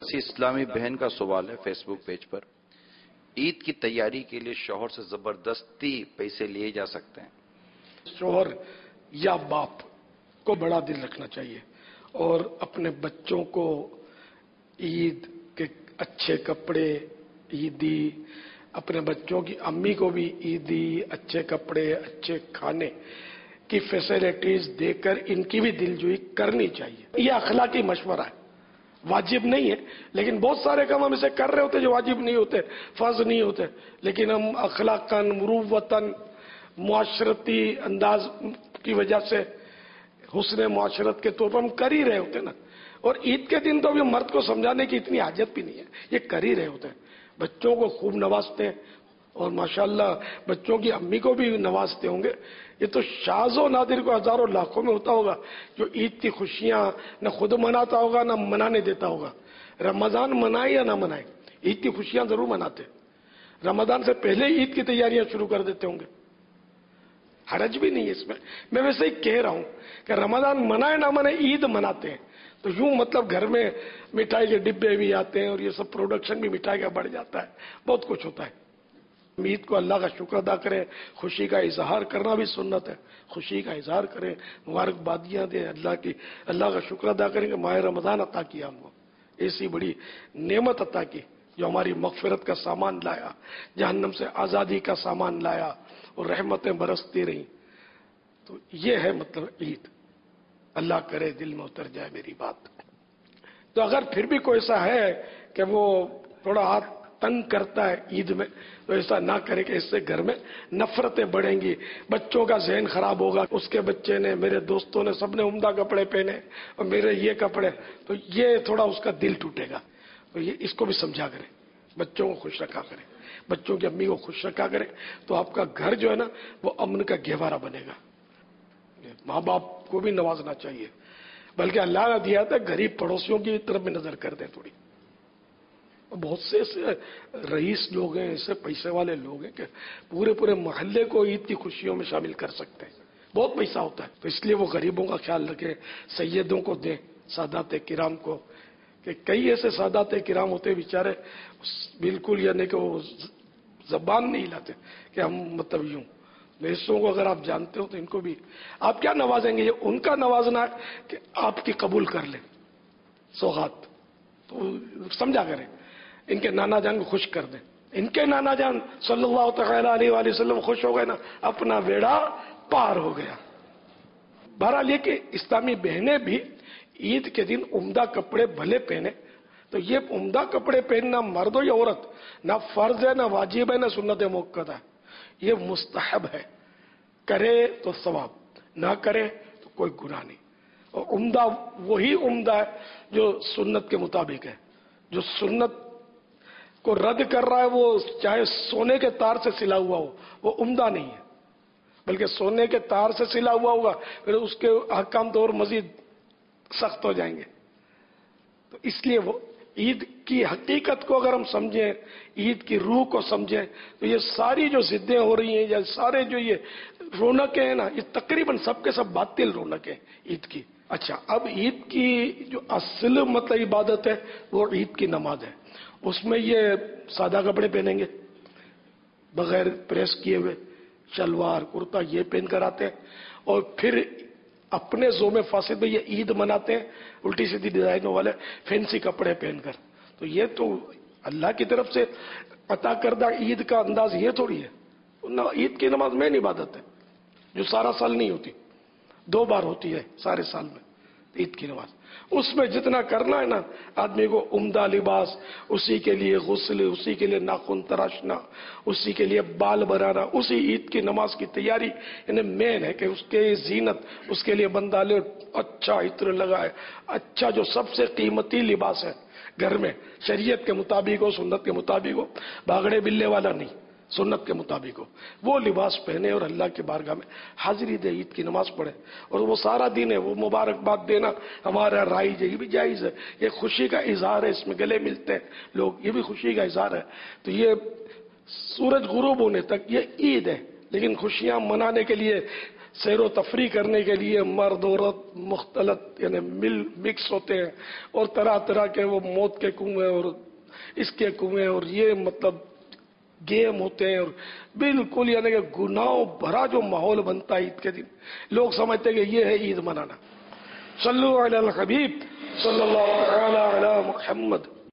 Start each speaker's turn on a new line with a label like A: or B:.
A: کسی اسلامی بہن کا سوال ہے فیس بک پیج پر، عید کی تیاری کے لیے شوہر سے زبردستی پیسے لیے جا سکتے ہیں؟
B: شوہر یا باپ کو بڑا دل رکھنا چاہیے اور اپنے بچوں کو عید کے اچھے کپڑے، عیدی، اپنے بچوں کی امی کو بھی عیدی، اچھے کپڑے، اچھے کھانے کی فیسلٹیز دے کر ان کی بھی دلجوئی کرنی چاہیے۔ یہ اخلاقی مشورہ ہے، واجب نہیں ہے، لیکن بہت سارے کام ہم اسے کر رہے ہوتے جو واجب نہیں ہوتے، فرض نہیں ہوتے، لیکن ہم اخلاقاً، مروتاً، معاشرتی انداز کی وجہ سے، حسن معاشرت کے طور پر ہم کر ہی رہے ہوتے نا۔ اور عید کے دن تو ابھی مرد کو سمجھانے کی اتنی حاجت بھی نہیں ہے، یہ کر ہی رہے ہوتے ہیں، بچوں کو خوب نوازتے ہیں اور ماشاءاللہ بچوں کی امی کو بھی نوازتے ہوں گے۔ یہ تو شاذ و نادر کو ہزاروں لاکھوں میں ہوتا ہوگا جو عید کی خوشیاں نہ خود مناتا ہوگا نہ منانے دیتا ہوگا۔ رمضان منائے یا نہ منائے، عید کی خوشیاں ضرور مناتے، رمضان سے پہلے عید کی تیاریاں شروع کر دیتے ہوں گے، حرج بھی نہیں ہے اس میں ویسے ہی کہہ رہا ہوں کہ رمضان منائے نہ منائے عید مناتے ہیں، تو یوں مطلب گھر میں مٹھائی کے ڈبے بھی آتے ہیں اور یہ سب پروڈکشن بھی مٹھائی کا بڑھ جاتا ہے، بہت کچھ ہوتا ہے۔ عید کو اللہ کا شکر ادا کریں، خوشی کا اظہار کرنا بھی سنت ہے، خوشی کا اظہار کریں، مبارکبادیاں دیں، اللہ کا شکر ادا کریں کہ ماہ رمضان عطا کیا ہم کو، ایسی بڑی نعمت عطا کی جو ہماری مغفرت کا سامان لایا، جہنم سے آزادی کا سامان لایا اور رحمتیں برستی رہیں۔ تو یہ ہے مطلب عید، اللہ کرے دل میں اتر جائے میری بات۔ تو اگر پھر بھی کوئی ایسا ہے کہ وہ تھوڑا ہاتھ تنگ کرتا ہے عید میں، تو ایسا نہ کرے کہ اس سے گھر میں نفرتیں بڑھیں گی، بچوں کا ذہن خراب ہوگا، اس کے بچے نے، میرے دوستوں نے سب نے عمدہ کپڑے پہنے اور میرے یہ کپڑے، تو یہ تھوڑا اس کا دل ٹوٹے گا۔ تو یہ اس کو بھی سمجھا کریں، بچوں کو خوش رکھا کریں، بچوں کی امی کو خوش رکھا کریں، تو آپ کا گھر جو ہے نا وہ امن کا گہوارہ بنے گا۔ ماں باپ کو بھی نوازنا چاہیے، بلکہ اللہ نے دیا تھا غریب پڑوسیوں کی طرف بھی نظر کر دیں تھوڑی۔ بہت سے ایسے رئیس لوگ ہیں، ایسے پیسے والے لوگ ہیں کہ پورے محلے کو عید کی خوشیوں میں شامل کر سکتے ہیں، بہت پیسہ ہوتا ہے، تو اس لیے وہ غریبوں کا خیال رکھیں، سیدوں کو دیں، سادات کرام کو، کہ کئی ایسے سادات کرام ہوتے بیچارے بالکل یعنی کہ وہ زبان نہیں لاتے کہ ہم مطلب یوں، ایسوں کو اگر آپ جانتے ہو تو ان کو بھی آپ کیا نوازیں گے، یہ ان کا نوازنا ہے کہ آپ کی قبول کر لیں سوغات، تو سمجھا کریں، ان کے نانا جان کو خوش کر دیں، ان کے نانا جان صلی اللہ تعالی علیہ وآلہ وسلم خوش ہو گئے نا، اپنا بیڑا پار ہو گیا۔ بہرحال یہ کہ اسلامی بہنیں بھی عید کے دن عمدہ کپڑے بھلے پہنے، تو یہ عمدہ کپڑے پہننا مرد ہو یا عورت نہ فرض ہے نہ واجب ہے نہ سنت موقت ہے، یہ مستحب ہے، کرے تو ثواب، نہ کرے تو کوئی گناہ نہیں۔ اور عمدہ وہی عمدہ ہے جو سنت کے مطابق ہے، جو سنت کو رد کر رہا ہے وہ چاہے سونے کے تار سے سلا ہوا ہو، وہ عمدہ نہیں ہے، بلکہ سونے کے تار سے سلا ہوا ہوگا پھر اس کے احکام تو اور مزید سخت ہو جائیں گے۔ تو اس لیے وہ عید کی حقیقت کو اگر ہم سمجھیں، عید کی روح کو سمجھیں، تو یہ ساری جو ضدیں ہو رہی ہیں یا سارے جو یہ رونقیں ہیں نا، یہ تقریباً سب کے سب باطل رونقیں عید کی۔ اچھا، اب عید کی جو اصل مطلب عبادت ہے وہ عید کی نماز ہے، اس میں یہ سادہ کپڑے پہنیں گے بغیر پریس کیے ہوئے، شلوار کرتا یہ پہن کر آتے ہیں، اور پھر اپنے زوم فاسد میں یہ عید مناتے ہیں الٹی سیدھی ڈیزائنوں والے فینسی کپڑے پہن کر۔ تو یہ تو اللہ کی طرف سے عطا کردہ عید کا انداز یہ تھوڑی ہے۔ عید کی نماز مین عبادت ہے جو سارا سال نہیں ہوتی، 2 بار ہوتی ہے سارے سال میں عید کی نماز، اس میں جتنا کرنا ہے نا آدمی کو، عمدہ لباس، اسی کے لیے غسل، اسی کے لیے ناخن تراشنا، اسی کے لیے بال بنانا، اسی عید کی نماز کی تیاری یعنی مین ہے کہ اس کے زینت، اس کے لیے بندہ لے اچھا عطر لگائے، اچھا جو سب سے قیمتی لباس ہے گھر میں، شریعت کے مطابق ہو، سنت کے مطابق ہو، بھاگڑے بلے والا نہیں، سنت کے مطابق ہو، وہ لباس پہنے اور اللہ کے بارگاہ میں حاضری دے، عید کی نماز پڑھے، اور وہ سارا دن ہے، وہ مبارکباد دینا ہمارا رائج ہے، یہ بھی جائز ہے، یہ خوشی کا اظہار ہے، اس میں گلے ملتے ہیں لوگ، یہ بھی خوشی کا اظہار ہے۔ تو یہ سورج غروب ہونے تک یہ عید ہے، لیکن خوشیاں منانے کے لیے سیر و تفریح کرنے کے لیے مرد عورت مختلط یعنی مکس ہوتے ہیں، اور طرح طرح کے وہ موت کے کنویں اور اس کے کنویں اور یہ مطلب گیم ہوتے ہیں، اور بالکل یعنی کہ گناہوں بھرا جو ماحول بنتا ہے عید کے دن، لوگ سمجھتے ہیں کہ یہ ہے عید منانا۔ صلو علی الحبیب صلی اللہ تعالی علی محمد۔